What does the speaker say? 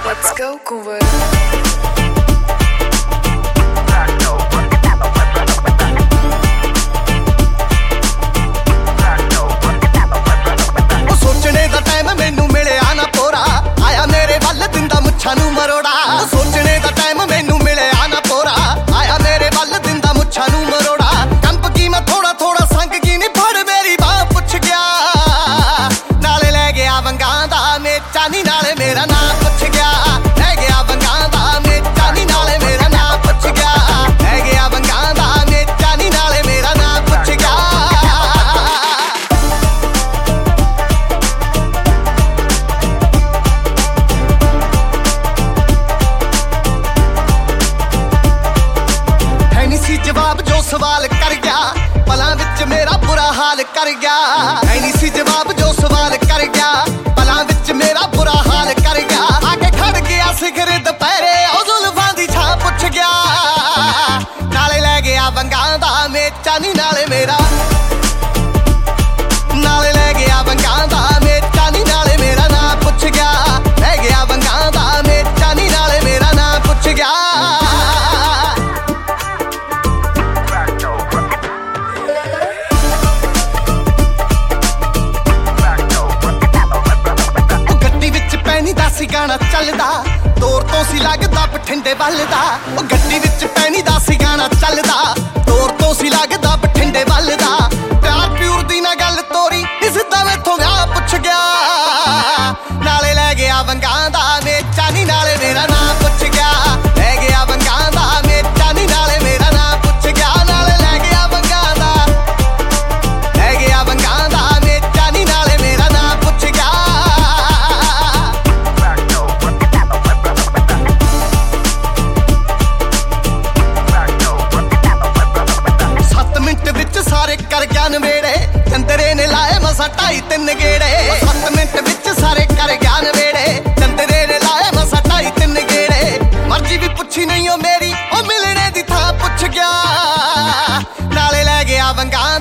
Let's go, Cuba. सोचने दा time मैनू मिलिया ना पोरा आया मेरे वल दिंदा मुच्छां नू मरोड़ा सोचने दा टाइम मैनू मिलिया ना पोरा आया मेरे वल दिंदा मुच्छां नू मरोड़ा कंप की मैं थोड़ा थोड़ा संग की नी फड़ मेरी बाह पुछ गया नाले ले गया वंगां दा मेचा नी नाले मेरा नाम पुछ गया ले गया वंगां दा मेचा नी नाले मेरा नाम पुछ गया ले गया वंगां दा मेचा नी नाले मेरा नाम पुछ गया जवाब जो सवाल कर गया पलां विच मेरा बुरा हाल कर गया है नहीं सी जवाब जो सवाल कर गया पलां विच मेरा बुरा हाल कर गया आके खड़ गया सिखर दुपहरे ओ जुल्फां दी छां पुछ गया नाले ले गया वंगां दा मेचा नी नाले मेरा नाले ले गया वंगां दा मेचा नी नाले मेरा नाम पुछ गया ले गया वंगां दा मेचा नी नाले मेरा नाम पुछ गया गाना चलदा दौर तो सी लगदा बठिंडे वल दा ओ गड्डी विच पैनी दा सी गाना चलदा दौर तो सी लगदा बठिंडे वल दा प्यार प्यूर दी ना गल तोरी सिद्धा मैथों गा पुछ गया नाले ले गया वंगां दा मेचा नी नाले मेरा नाम पुछ गया ले गया वंगां दा मेचा नी नाले मेरा नाम पुछ गया नाले ले गया वंगां दा ले गया वंगां दा मेचा नी नाले मेरा नाम पुछ गया सारे कर गया नवेड़े चंदरे ने लाए मसा 2.5-3 गेड़े 7 मिनट विच सारे कर गया नवेड़े चंदरे ने लाए मसा 2.5-3 गेड़े मर्जी भी पुछी नहीं ओ मेरी ओ मिलने दी थां पुछ गया नाले ले गया वंगां